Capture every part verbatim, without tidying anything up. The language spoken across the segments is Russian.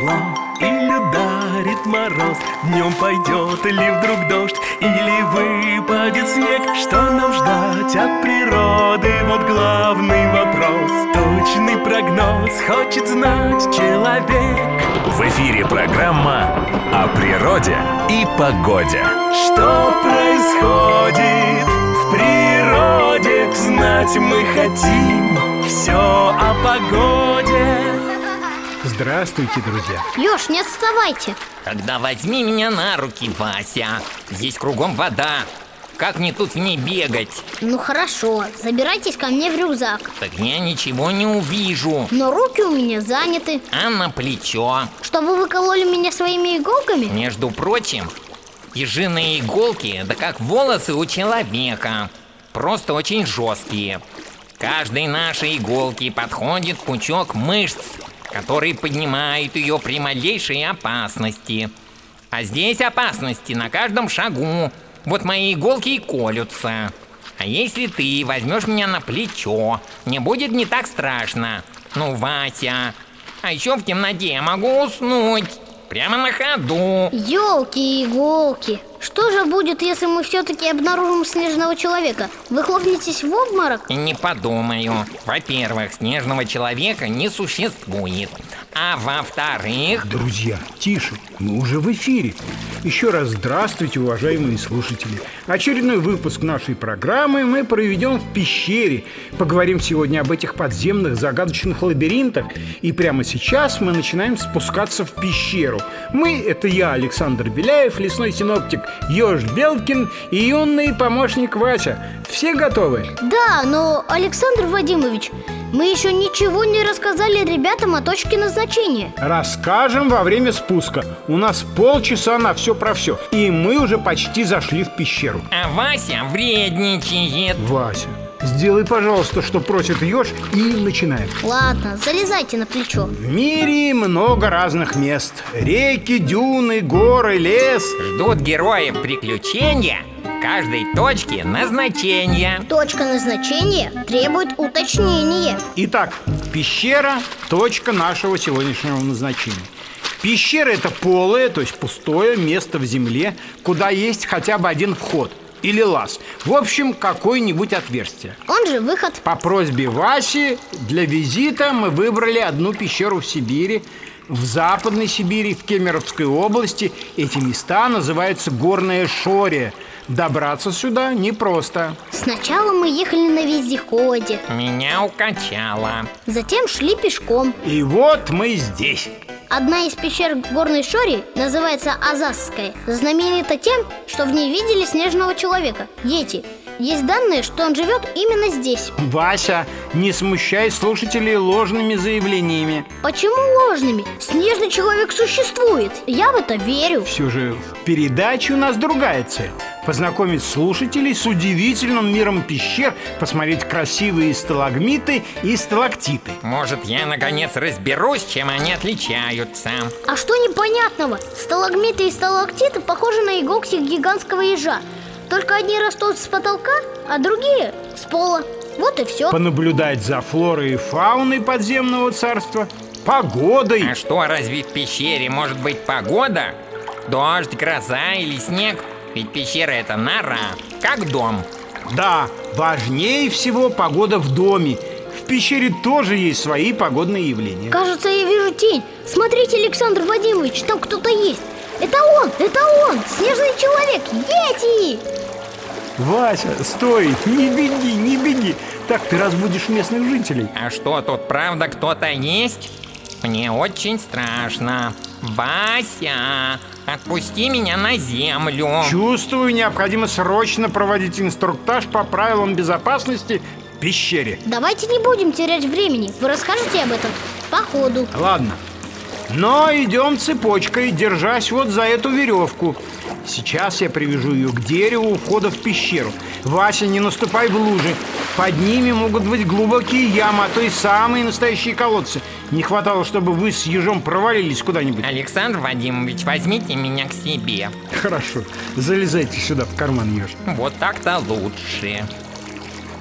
тепло или ударит мороз, днем пойдет ли вдруг дождь или выпадет снег, что нам ждать от природы? Вот главный вопрос. Точный прогноз хочет знать человек. В эфире программа о природе и погоде. Что происходит в природе? Знать мы хотим все о погоде. Здравствуйте, друзья. Ёж, не отставайте. Тогда возьми меня на руки, Вася. Здесь кругом вода. Как мне тут в ней бегать? Ну хорошо, забирайтесь ко мне в рюкзак. Так я ничего не увижу. Но руки у меня заняты. А на плечо? Чтобы вы кололи меня своими иголками? Между прочим, ежиные иголки, да как волосы у человека. Просто очень жесткие. Каждой нашей иголке подходит пучок мышц, которые поднимают ее при малейшей опасности. А здесь опасности на каждом шагу. Вот мои иголки и колются. А если ты возьмешь меня на плечо, мне будет не так страшно. Ну, Вася, а еще в темноте я могу уснуть. Прямо на ходу. Ёлки-иголки. Что же будет, если мы все-таки обнаружим снежного человека? Вы хлопнетесь в обморок? Не подумаю. Во-первых, снежного человека не существует. А во-вторых... Друзья, тише, мы уже в эфире. Еще раз здравствуйте, уважаемые слушатели. Очередной выпуск нашей программы мы проведем в пещере. Поговорим сегодня об этих подземных загадочных лабиринтах. И прямо сейчас мы начинаем спускаться в пещеру. Мы — это я, Александр Беляев, лесной синоптик, Ёж Белкин и юный помощник Вася. Все готовы? Да, но, Александр Вадимович, мы еще ничего не рассказали ребятам о точке назначения. Расскажем во время спуска. У нас полчаса на все про все. И мы уже почти зашли в пещеру. А Вася вредничает. Вася, сделай, пожалуйста, что просит Ёж, и начинаем. Ладно, залезайте на плечо. В мире много разных мест. Реки, дюны, горы, лес. Ждут героев приключения. В каждой точке назначения. Точка назначения требует уточнения. Итак, пещера – точка нашего сегодняшнего назначения. Пещера – это полое, то есть пустое место в земле, куда есть хотя бы один вход или лаз. В общем, какое-нибудь отверстие. Он же выход. По просьбе Васи для визита мы выбрали одну пещеру в Сибири. В Западной Сибири, в Кемеровской области эти места называются Горная Шория. Добраться сюда непросто. Сначала мы ехали на вездеходе. Меня укачало. Затем шли пешком. И вот мы здесь. Одна из пещер Горной Шории называется Азазская. Знаменита тем, что в ней видели снежного человека – Йети. Есть данные, что он живет именно здесь. Вася, не смущай слушателей ложными заявлениями. Почему ложными? Снежный человек существует. Я в это верю. Все же в передаче у нас другая цель. Познакомить слушателей с удивительным миром пещер, посмотреть красивые сталагмиты и сталактиты. Может, я наконец разберусь, чем они отличаются. А что непонятного? Сталагмиты и сталактиты похожи на иголки гигантского ежа. Только одни растут с потолка, а другие с пола. Вот и все. Понаблюдать за флорой и фауной подземного царства, погодой. А что, разве в пещере может быть погода? Дождь, гроза или снег? Ведь пещера — это нора, как дом. Да, важнее всего погода в доме. В пещере тоже есть свои погодные явления. Кажется, я вижу тень. Смотрите, Александр Вадимович, там кто-то есть. Это он, это он, снежный человек, Йети! Вася, стой, не беги, не беги. Так ты разбудишь местных жителей. А что, тут правда кто-то есть? Мне очень страшно. Вася, отпусти меня на землю. Чувствую, необходимо срочно проводить инструктаж по правилам безопасности в пещере. Давайте не будем терять времени. Вы расскажете об этом по ходу. Ладно. Но идем цепочкой, держась вот за эту веревку. Сейчас я привяжу ее к дереву у входа в пещеру. Вася, не наступай в лужи. Под ними могут быть глубокие ямы, а то и самые настоящие колодцы. Не хватало, чтобы вы с ежом провалились куда-нибудь. Александр Вадимович, возьмите меня к себе. Хорошо, залезайте сюда в карман, еж. Вот так-то лучше.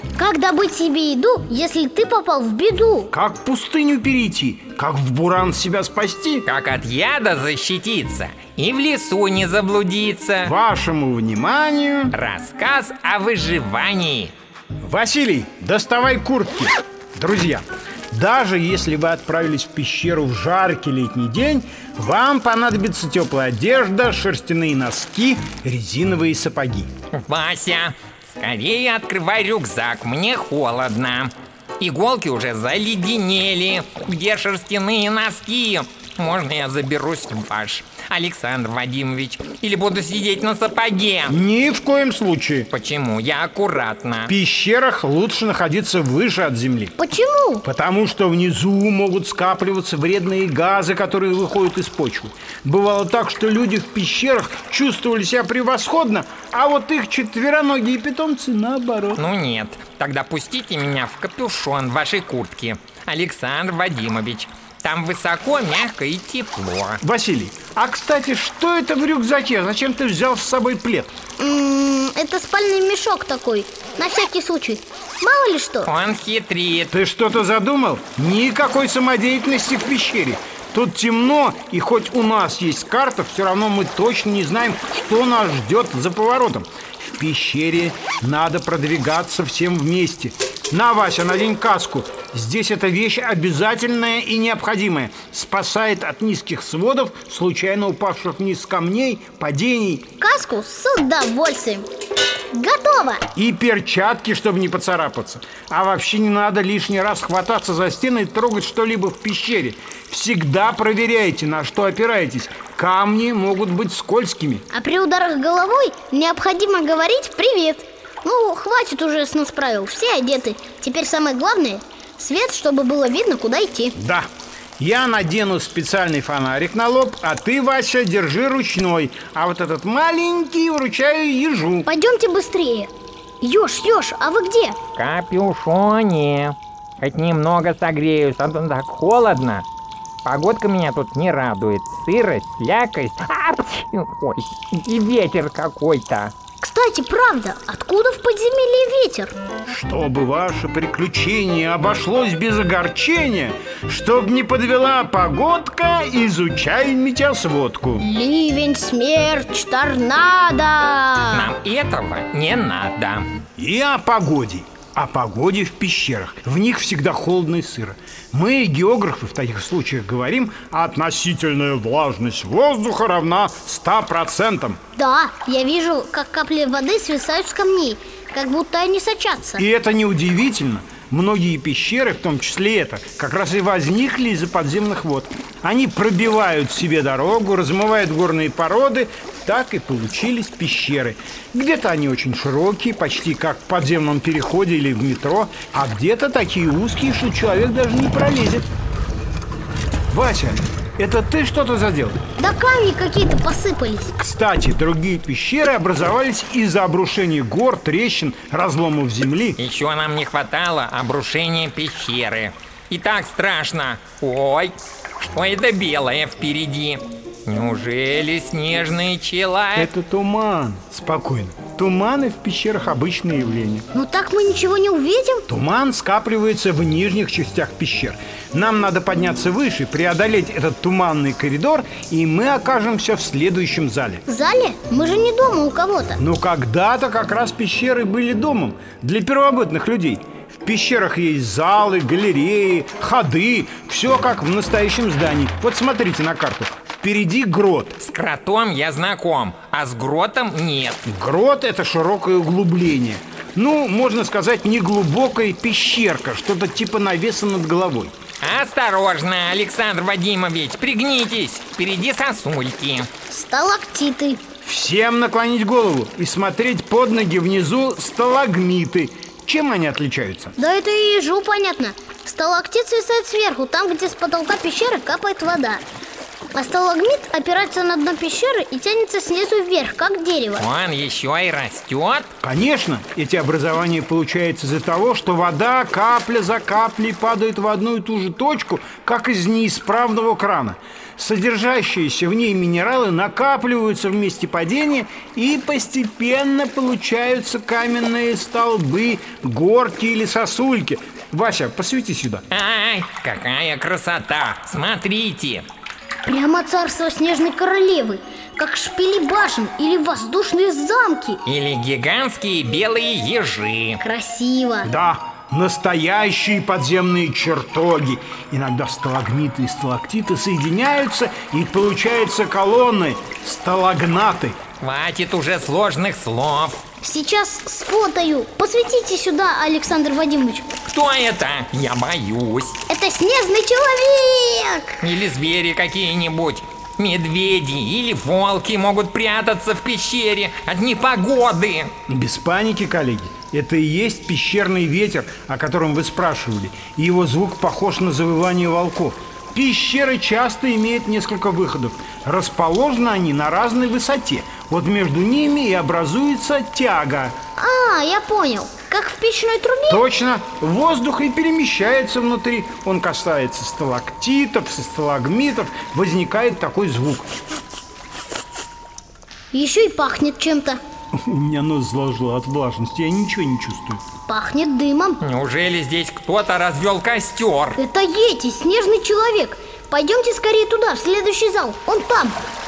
Как добыть себе еду, если ты попал в беду? Как в пустыню перейти? Как в буран себя спасти? Как от яда защититься и в лесу не заблудиться. Вашему вниманию... Рассказ о выживании. Василий, доставай куртки. Друзья, даже если вы отправились в пещеру в жаркий летний день, вам понадобится теплая одежда, шерстяные носки, резиновые сапоги. Вася, скорее открывай рюкзак, мне холодно. Иголки уже заледенели. Где шерстяные носки? Можно я заберусь в ваш, Александр Вадимович? Или буду сидеть на сапоге? Ни в коем случае. Почему? Я аккуратно. В пещерах лучше находиться выше от земли. Почему? Потому что внизу могут скапливаться вредные газы, которые выходят из почвы. Бывало так, что люди в пещерах чувствовали себя превосходно, а вот их четвероногие питомцы наоборот. Ну нет, тогда пустите меня в капюшон вашей куртки, Александр Вадимович. Там высоко, мягко и тепло. Василий, а кстати, что это в рюкзаке? Зачем ты взял с собой плед? М-м, это спальный мешок такой, на всякий случай. Мало ли что. Он хитрит. Ты что-то задумал? Никакой самодеятельности в пещере. Тут темно, и хоть у нас есть карта, все равно мы точно не знаем, что нас ждет за поворотом. В пещере надо продвигаться всем вместе. На, Вася, надень каску. Здесь эта вещь обязательная и необходимая. Спасает от низких сводов, случайно упавших вниз камней, падений. Каску с удовольствием. Готово! И перчатки, чтобы не поцарапаться. А вообще не надо лишний раз хвататься за стены и трогать что-либо в пещере. Всегда проверяйте, на что опираетесь. Камни могут быть скользкими. А при ударах головой необходимо говорить «привет». Ну, хватит уже с нас правил, все одеты. Теперь самое главное – свет, чтобы было видно, куда идти. Да, я надену специальный фонарик на лоб, а ты, Вася, держи ручной. А вот этот маленький вручаю ежу. Пойдемте быстрее. Еж, еж, а вы где? В капюшоне. Хоть немного согреюсь, а то так холодно. Погодка меня тут не радует. Сырость, слякость. А, ой, и ветер какой-то. Кстати, правда, откуда в подземелье ветер? Чтобы ваше приключение обошлось без огорчения, чтоб не подвела погодка, изучай метеосводку. Ливень, смерч, торнадо. Нам этого не надо. И о погоде. О погоде в пещерах. В них всегда холодно и сыро. Мы, географы, в таких случаях говорим, относительная влажность воздуха равна ста процентам. Да, я вижу, как капли воды свисают с камней, как будто они сочатся. И это неудивительно. Многие пещеры, в том числе это, как раз и возникли из-за подземных вод. Они пробивают себе дорогу, размывают горные породы. Так и получились пещеры. Где-то они очень широкие, почти как в подземном переходе или в метро, а где-то такие узкие, что человек даже не пролезет. Вася, это ты что-то задел? Да камни какие-то посыпались. Кстати, другие пещеры образовались из-за обрушения гор, трещин, разломов земли. Еще нам не хватало обрушения пещеры. И так страшно. Ой, что это белое впереди? Неужели снежные челы? Это туман. Спокойно. Туманы в пещерах обычное явление. Ну так мы ничего не увидим. Туман скапливается в нижних частях пещер. Нам надо подняться выше, преодолеть этот туманный коридор, и мы окажемся в следующем зале. В зале? Мы же не дома у кого-то. Но когда-то как раз пещеры были домом для первобытных людей. В пещерах есть залы, галереи, ходы. Все как в настоящем здании. Вот смотрите на карту. Впереди грот. С кротом я знаком, а с гротом нет. Грот – это широкое углубление. Ну, можно сказать, неглубокая пещерка, что-то типа навеса над головой. Осторожно, Александр Вадимович, пригнитесь. Впереди сосульки. Сталактиты. Всем наклонить голову и смотреть под ноги внизу сталагмиты. Чем они отличаются? Да это и ежу понятно. Сталактит свисает сверху, там, где с потолка пещеры капает вода. А сталагмит опирается на дно пещеры и тянется снизу вверх, как дерево. Он еще и растет? Конечно, эти образования получаются из-за того, что вода капля за каплей падает в одну и ту же точку, как из неисправного крана. Содержащиеся в ней минералы накапливаются в месте падения, и постепенно получаются каменные столбы, горки или сосульки. Вася, посвети сюда. Ай, какая красота! Смотрите! Прямо царство снежной королевы, как шпили башен или воздушные замки. Или гигантские белые ежи. Красиво. Да, настоящие подземные чертоги. Иногда сталагмиты и сталактиты соединяются, и получаются колонны, сталагнаты. Хватит уже сложных слов. Сейчас сфотаю. Посветите сюда, Александр Вадимович. Кто это? Я боюсь. Это снежный человек. Или звери какие-нибудь. Медведи или волки могут прятаться в пещере от непогоды. Без паники, коллеги. Это и есть пещерный ветер, о котором вы спрашивали. И его звук похож на завывание волков. Пещеры часто имеют несколько выходов. Расположены они на разной высоте. Вот между ними и образуется тяга. А, я понял. Как в печной трубе? Точно. Воздух и перемещается внутри. Он касается сталактитов, сталагмитов. Возникает такой звук. Еще и пахнет чем-то. У меня нос заложило от влажности. Я ничего не чувствую. Пахнет дымом. Неужели здесь кто-то развел костер? Это Йети, снежный человек. Пойдемте скорее туда, в следующий зал. Он там.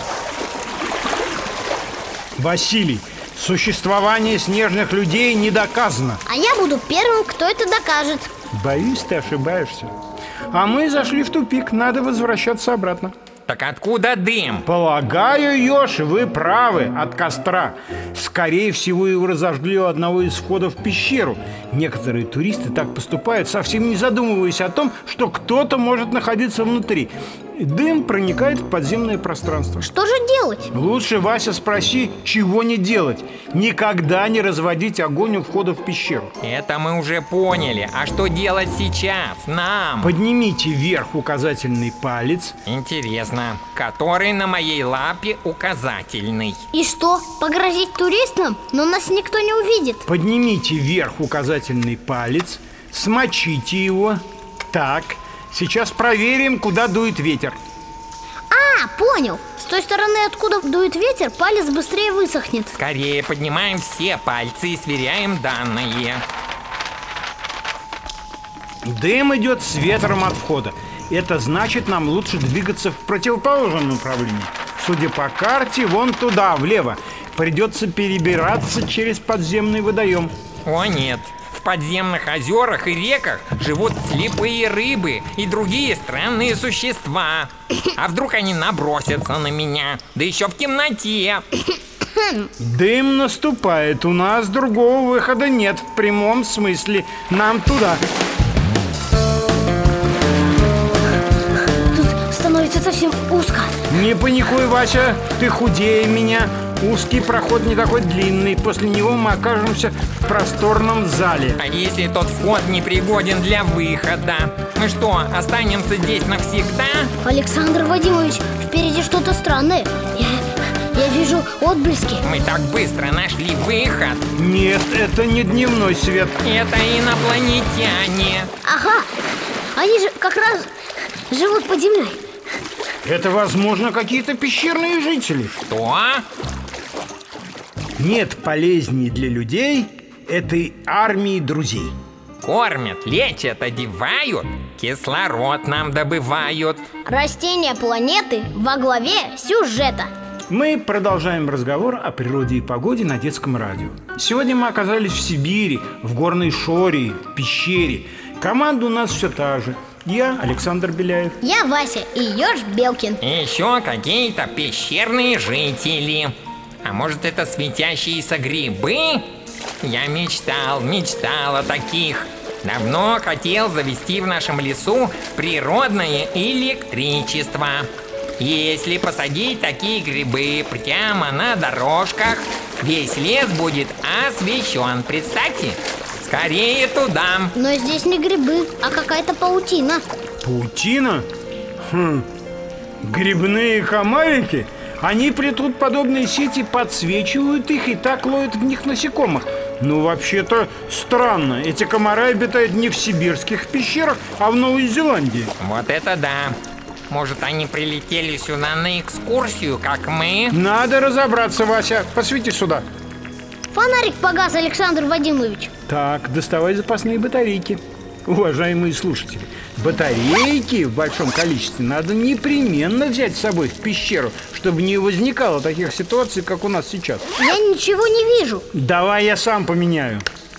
Василий, существование снежных людей не доказано. А я буду первым, кто это докажет. Боюсь, ты ошибаешься. А мы зашли в тупик, надо возвращаться обратно. Так откуда дым? Полагаю, Ёж, вы правы, от костра. Скорее всего, его разожгли у одного из входов в пещеру. Некоторые туристы так поступают, совсем не задумываясь о том, что кто-то может находиться внутри. Дым проникает в подземное пространство. Что же делать? Лучше, Вася, спроси, чего не делать. Никогда не разводить огонь у входа в пещеру. Это мы уже поняли. А что делать сейчас нам? Поднимите вверх указательный палец. Интересно, который на моей лапе указательный? И что, погрозить туристам? Но нас никто не увидит. Поднимите вверх указательный палец, смочите его. Так, сейчас проверим, куда дует ветер. А, понял. С той стороны, откуда дует ветер, палец быстрее высохнет. Скорее поднимаем все пальцы и сверяем данные. Дым идет с ветром от входа. Это значит, нам лучше двигаться в противоположном направлении. Судя по карте, вон туда, влево. Придется перебираться через подземный водоем. О нет, в подземных озерах и реках живут слепые рыбы и другие странные существа. А вдруг они набросятся на меня, да еще в темноте? Дым наступает, у нас другого выхода нет в прямом смысле. Нам туда. Тут становится совсем узко. Не паникуй, Вася, ты худее меня. Узкий проход не такой длинный. После него мы окажемся в просторном зале. А если тот вход непригоден для выхода? Мы что, останемся здесь навсегда? Александр Вадимович, впереди что-то странное. Я, я вижу отблески. Мы так быстро нашли выход. Нет, это не дневной свет. Это инопланетяне. Ага, они же как раз живут под землей. Это, возможно, какие-то пещерные жители. Что? Нет полезней для людей этой армии друзей. Кормят, лечат, одевают, кислород нам добывают. Растения планеты во главе сюжета. Мы продолжаем разговор о природе и погоде на детском радио. Сегодня мы оказались в Сибири, в горной Шории, в пещере. Команда у нас все та же. Я Александр Беляев. Я Вася и Ёж Белкин. И еще какие-то пещерные жители. А может, это светящиеся грибы? Я мечтал, мечтал о таких. Давно хотел завести в нашем лесу природное электричество. Если посадить такие грибы прямо на дорожках, весь лес будет освещен. Представьте, скорее туда. Но здесь не грибы, а какая-то паутина. Паутина? Хм. Грибные комарики? Они плетут подобные сети, подсвечивают их и так ловят в них насекомых. Ну, вообще-то странно. Эти комары обитают не в сибирских пещерах, а в Новой Зеландии. Вот это да. Может, они прилетели сюда на экскурсию, как мы? Надо разобраться, Вася. Посвети сюда. Фонарик погас, Александр Вадимович. Так, доставай запасные батарейки. Уважаемые слушатели, батарейки в большом количестве надо непременно взять с собой в пещеру, чтобы не возникало таких ситуаций, как у нас сейчас. Я ничего не вижу. Давай я сам поменяю.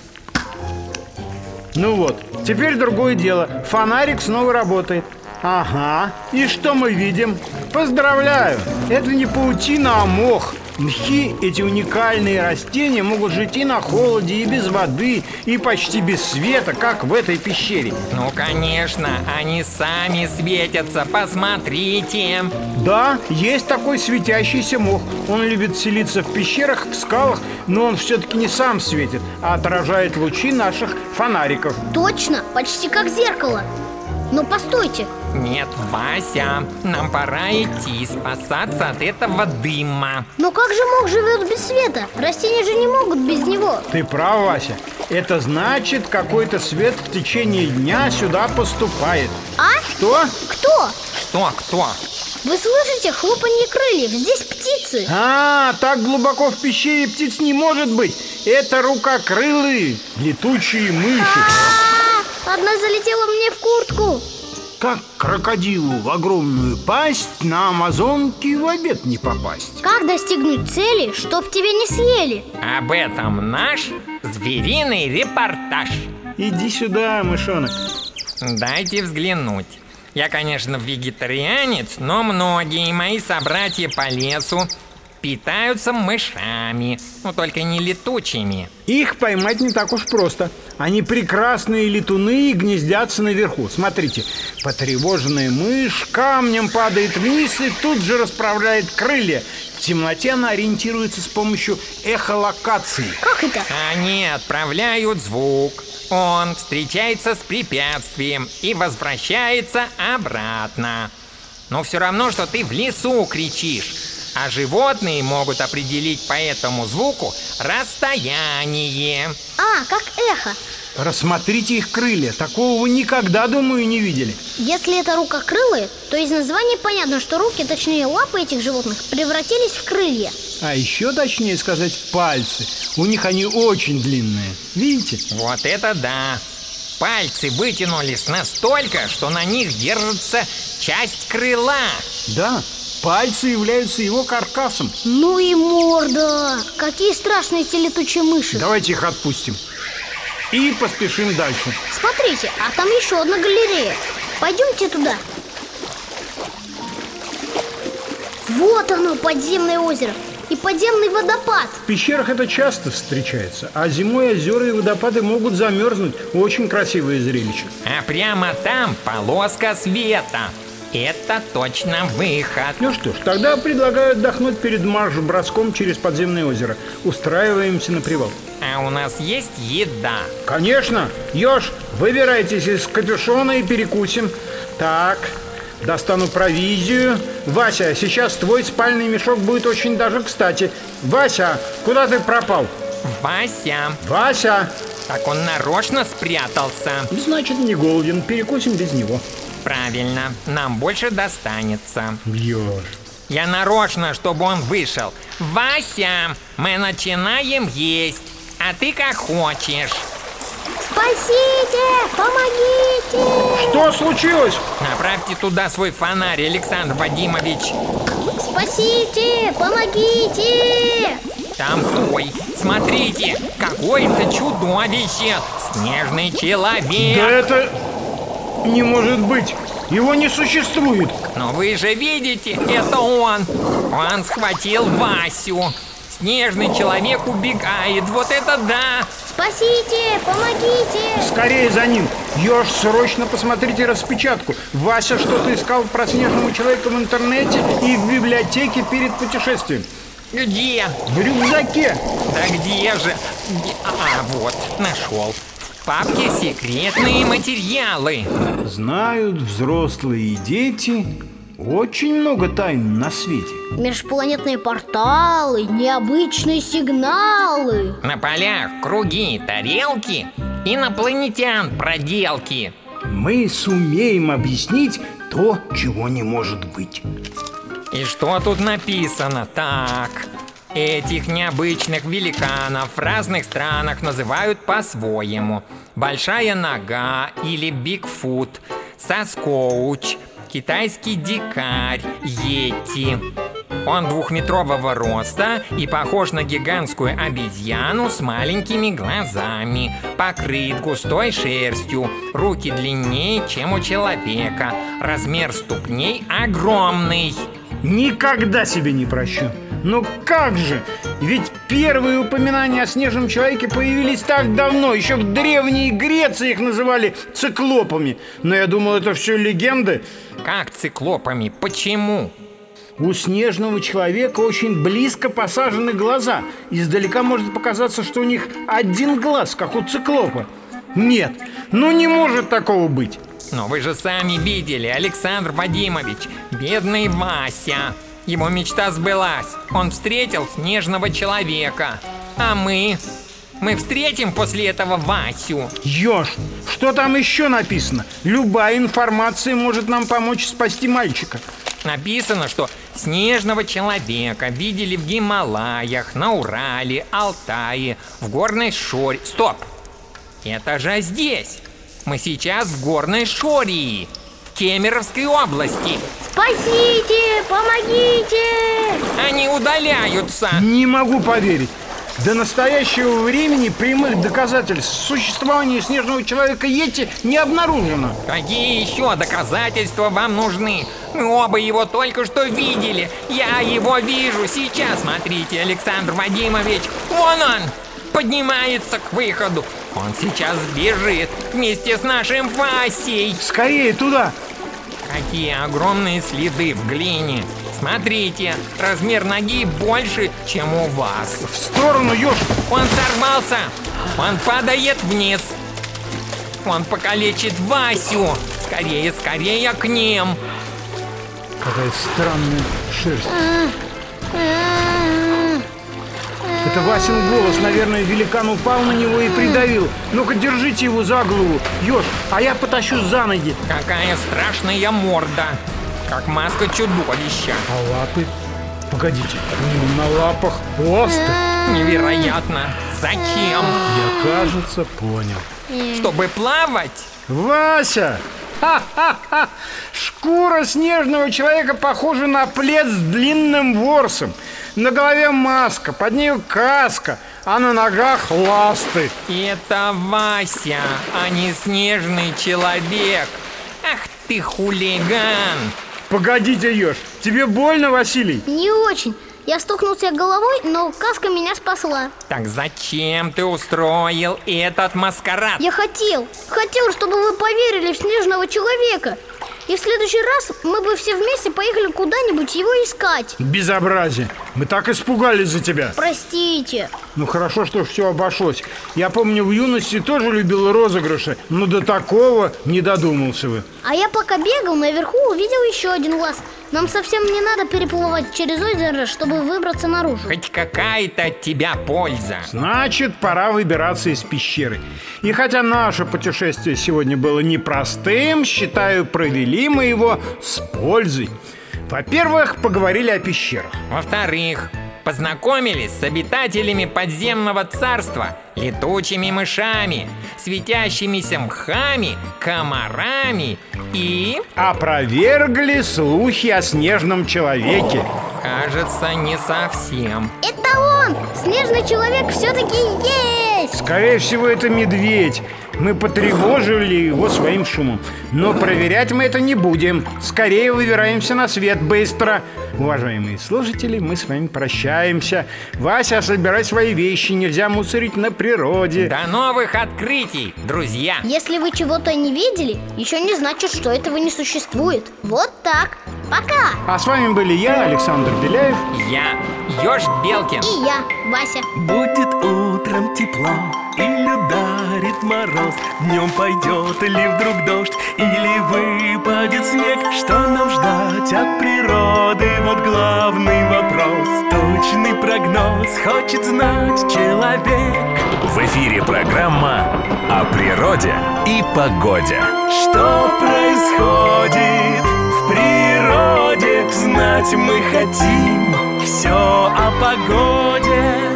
Ну вот, теперь другое дело. Фонарик снова работает. Ага, и что мы видим? Поздравляю! Это не паутина, а мох. Мхи, эти уникальные растения, могут жить и на холоде, и без воды, и почти без света, как в этой пещере. Ну, конечно, они сами светятся, посмотрите. Да, есть такой светящийся мох. Он любит селиться в пещерах, в скалах, но он все-таки не сам светит, а отражает лучи наших фонариков. Точно, почти как зеркало. Но постойте. Нет, Вася, нам пора идти спасаться от этого дыма. Но как же мох живет без света? Растения же не могут без него. Ты прав, Вася. Это значит, какой-то свет в течение дня сюда поступает. А? Что? Кто? Что, кто? Вы слышите хлопанье крыльев? Здесь птицы. А, так глубоко в пещере птиц не может быть. Это рукокрылые летучие мыши. А-а-а! Одна залетела мне в куртку. Как крокодилу в огромную пасть, на амазонке в обед не попасть. Как достигнуть цели, чтоб тебя не съели? Об этом наш звериный репортаж. Иди сюда, мышонок. Дайте взглянуть. Я, конечно, вегетарианец, но многие мои собратья по лесу питаются мышами, но только не летучими. Их поймать не так уж просто. Они прекрасные летуны и гнездятся наверху. Смотрите, потревоженная мышь камнем падает вниз и тут же расправляет крылья. В темноте она ориентируется с помощью эхолокации. Как это? Они отправляют звук. Он встречается с препятствием и возвращается обратно. Но все равно, что ты в лесу кричишь. А животные могут определить по этому звуку расстояние. А, как эхо. Рассмотрите их крылья. Такого вы никогда, думаю, не видели. Если это рукокрылые, то из названия понятно, что руки, точнее лапы этих животных, превратились в крылья. А еще точнее сказать, пальцы. У них они очень длинные. Видите? Вот это да! Пальцы вытянулись настолько, что на них держится часть крыла. Да, пальцы являются его каркасом. Ну и морда! Какие страшные эти летучие мыши. Давайте их отпустим. И поспешим дальше. Смотрите, а там еще одна галерея. Пойдемте туда. Вот оно, подземное озеро. И подземный водопад. В пещерах это часто встречается. А зимой озера и водопады могут замерзнуть. Очень красивое зрелище. А прямо там полоска света. Это точно выход. Ну что ж, тогда предлагаю отдохнуть перед марш-броском через подземное озеро. Устраиваемся на привал. А у нас есть еда? Конечно! Ёж, выбирайтесь из капюшона и перекусим. Так, достану провизию. Вася, сейчас твой спальный мешок будет очень даже кстати. Вася, куда ты пропал? Вася. Вася! Так он нарочно спрятался. Значит, не голоден, перекусим без него. Правильно, нам больше достанется. Ёж. Я нарочно, чтобы он вышел. Вася, мы начинаем есть, а ты как хочешь. Спасите! Помогите! Что случилось? Направьте туда свой фонарь, Александр Вадимович. Спасите! Помогите! Там твой. Смотрите, какое-то чудовище. Снежный человек. Да это не может быть. Его не существует. Но вы же видите, это он. Он схватил Васю. Снежный человек убегает. Вот это да! Спасите! Помогите! Скорее за ним. Ёж, срочно посмотрите распечатку. Вася что-то искал про снежного человека в интернете и в библиотеке перед путешествием. Где? В рюкзаке. Да где же? Где? А, вот, нашел. В папке секретные материалы. Знают взрослые и дети, Очень много тайн на свете. Межпланетные порталы, необычные сигналы. На полях круги, тарелки, инопланетян проделки. Мы сумеем объяснить то, чего не может быть. И что тут написано? Так, этих необычных великанов в разных странах называют по-своему. Большая нога или Бигфут, Саскоуч, китайский дикарь, йети. Он двухметрового роста и похож на гигантскую обезьяну с маленькими глазами, покрыт густой шерстью, руки длиннее, чем у человека, размер ступней огромный. Никогда себе не прощу. Ну как же? Ведь первые упоминания о снежном человеке появились так давно. Еще в Древней Греции их называли циклопами. Но я думал, это все легенды. Как циклопами? Почему? У снежного человека очень близко посажены глаза. Издалека может показаться, что у них один глаз, как у циклопа. Нет, ну не может такого быть. Но вы же сами видели, Александр Вадимович, бедный Вася. Его мечта сбылась. Он встретил снежного человека. А мы? Мы встретим после этого Васю. Ёж, что там еще написано? Любая информация может нам помочь спасти мальчика. Написано, что снежного человека видели в Гималаях, на Урале, Алтае, в Горной Шоре. Стоп! Это же здесь. Мы сейчас в Горной Шории, в Кемеровской области. Спасите! Помогите! Они удаляются. Не могу поверить. До настоящего времени прямых доказательств существования снежного человека йети не обнаружено. Какие еще доказательства вам нужны? Мы оба его только что видели. Я его вижу сейчас. Смотрите, Александр Вадимович. Вон он! Поднимается к выходу. Он сейчас бежит вместе с нашим Васей. Скорее туда! Какие огромные следы в глине. Смотрите, размер ноги больше, чем у вас. В сторону, ёж! Он сорвался. Он падает вниз. Он покалечит Васю. Скорее, скорее к ним. Какая странная шерсть. Это Васин голос, наверное, великан упал на него и придавил. Ну-ка, держите его за голову, ёж, а я потащу за ноги. Какая страшная морда, как маска чудовища. А лапы? Погодите, на лапах острый. Невероятно. Зачем? Я, кажется, понял. Чтобы плавать? Вася! Ха-ха-ха! Шкура снежного человека похожа на плед с длинным ворсом. На голове маска, под нею каска, а на ногах ласты. Это Вася, а не снежный человек. Ах ты хулиган! Погодите, ёж, тебе больно, Василий? Не очень. Я стукнулся головой, но каска меня спасла. Так зачем ты устроил этот маскарад? Я хотел, хотел, чтобы вы поверили в снежного человека. И в следующий раз мы бы все вместе поехали куда-нибудь его искать. Безобразие. Мы так испугались за тебя. Простите. Ну хорошо, что все обошлось. Я помню, в юности тоже любил розыгрыши, но до такого не додумался бы. А я пока бегал, наверху увидел еще один глаз. Нам совсем не надо переплывать через озеро, чтобы выбраться наружу. Хоть какая-то от тебя польза. Значит, пора выбираться из пещеры. И хотя наше путешествие сегодня было непростым, считаю, провели мы его с пользой. Во-первых, поговорили о пещерах. Во-вторых, познакомились с обитателями подземного царства, летучими мышами, светящимися мхами, комарами и... опровергли слухи о снежном человеке. Кажется, не совсем. Это он! Снежный человек все-таки есть! Скорее всего, это медведь. Мы потревожили его своим шумом. Но проверять мы это не будем. Скорее выбираемся на свет быстро. Уважаемые слушатели, мы с вами прощаемся. Вася, собирай свои вещи. Нельзя мусорить на природе. До новых открытий, друзья! Если вы чего-то не видели, еще не значит, что этого не существует. Вот так. Пока! А с вами были я, Александр Беляев. Я Ёж Белкин. И я. Вася. Будет утром тепло или ударит мороз, днем пойдет ли вдруг дождь или выпадет снег. Что нам ждать от природы? Вот главный вопрос. Точный прогноз хочет знать человек. В эфире программа о природе и погоде. Что происходит в природе? Знать мы хотим все о погоде.